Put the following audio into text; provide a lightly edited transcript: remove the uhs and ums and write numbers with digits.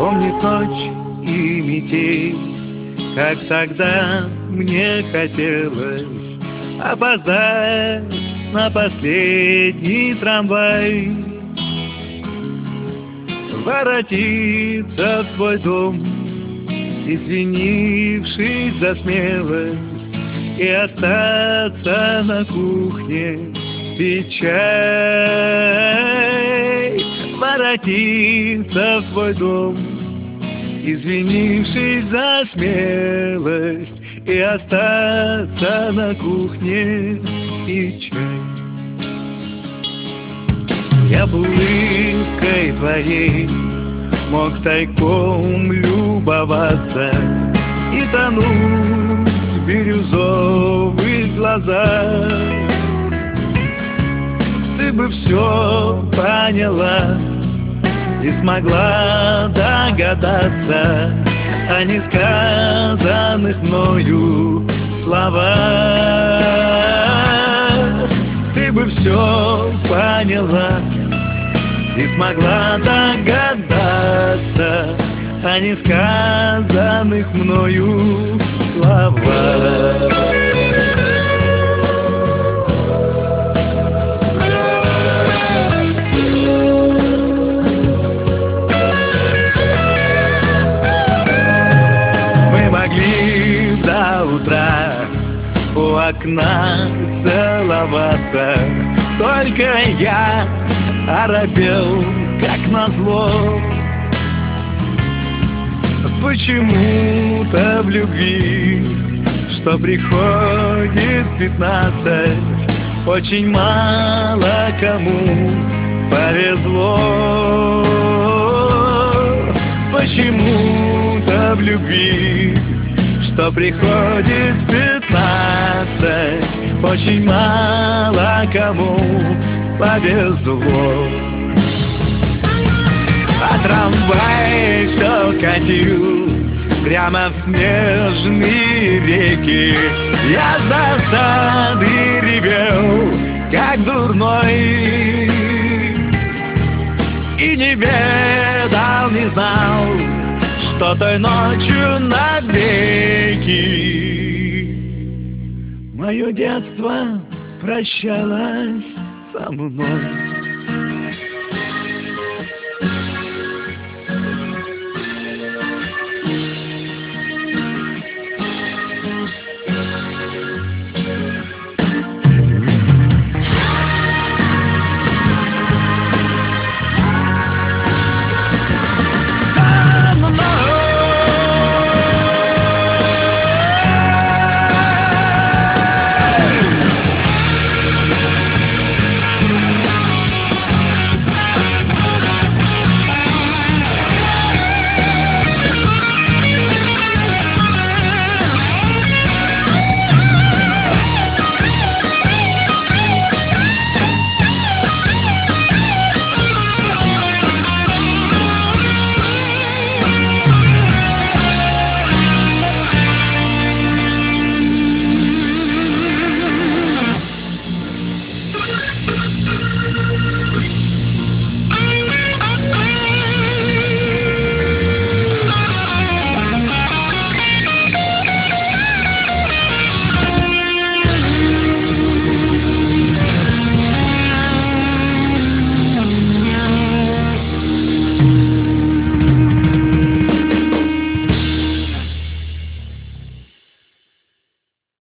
Помнит ночь и метель, как тогда мне хотелось опоздать на последний трамвай, воротиться в свой дом, извинившись за смелость, и остаться на кухне пить чай. Воротиться в свой дом, извинившись за смелость, и остаться на кухне пить чай. Я улыбкой твоей мог тайком любоваться и тонуть в бирюзовых глазах. Ты бы все поняла и смогла догадаться о несказанных мною словах. Ты бы все поняла и смогла догадаться о несказанных мною словах. До утра у окна целоваться, только я оробел, как назло. Почему-то в любви, что приходит 15, очень мало кому повезло. Почему-то в любви, что приходит 15, очень мало кому повезло. А трамвай все катил прямо в снежные реки. Я с досады ревел, как дурной, и не ведал, не знал, что той ночью навеки мое детство прощалось со мной.